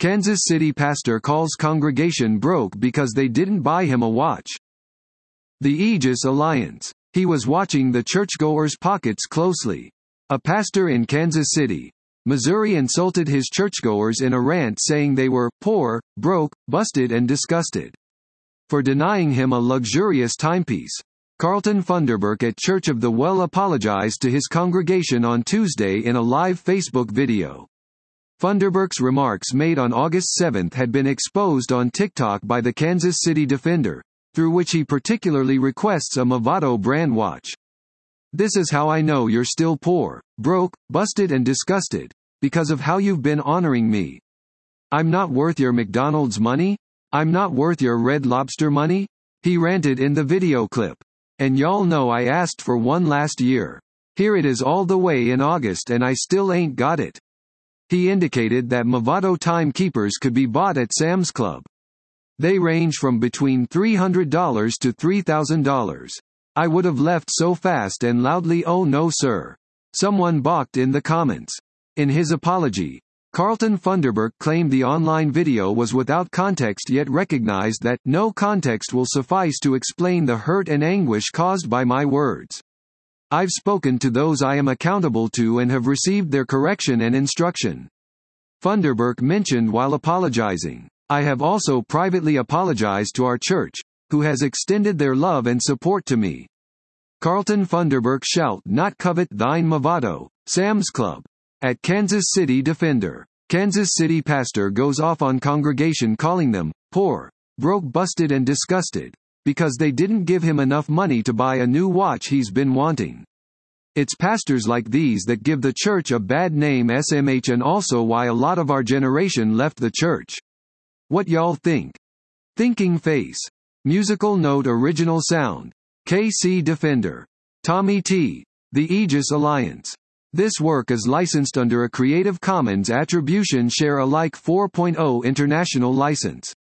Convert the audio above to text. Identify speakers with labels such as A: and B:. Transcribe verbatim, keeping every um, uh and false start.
A: Kansas City pastor calls congregation broke because they didn't buy him a watch. The Aegis Alliance. He was watching the churchgoers' pockets closely. A pastor in Kansas City, Missouri insulted his churchgoers in a rant saying they were poor, broke, busted and disgusted for denying him a luxurious timepiece. Carlton Funderburk at Church of the Well apologized to his congregation on Tuesday in a live Facebook video. Funderburk's remarks made on August seventh had been exposed on TikTok by the Kansas City Defender, through which he particularly requests a Movado brand watch. "This is how I know you're still poor, broke, busted and disgusted, because of how you've been honoring me. I'm not worth your McDonald's money? I'm not worth your Red Lobster money?" he ranted in the video clip. "And y'all know I asked for one last year. Here it is all the way in August and I still ain't got it." He indicated that Movado timekeepers could be bought at Sam's Club. They range from between three hundred dollars to three thousand dollars. "I would have left so fast and loudly, oh no sir," someone balked in the comments. In his apology, Carlton Funderburk claimed the online video was without context yet recognized that no context will suffice to explain the hurt and anguish caused by my words. "I've spoken to those I am accountable to and have received their correction and instruction." Funderburk mentioned while apologizing, "I have also privately apologized to our church, who has extended their love and support to me." Carlton Funderburk shalt not covet thine Movado, Sam's Club. At Kansas City Defender, Kansas City pastor goes off on congregation calling them poor, broke, busted and disgusted because they didn't give him enough money to buy a new watch he's been wanting. "It's pastors like these that give the church a bad name S M H and also why a lot of our generation left the church. What y'all think?" Thinking face. Musical note original sound. K C Defender. Tommy T. The Aegis Alliance. This work is licensed under a Creative Commons Attribution Share Alike four point oh international license.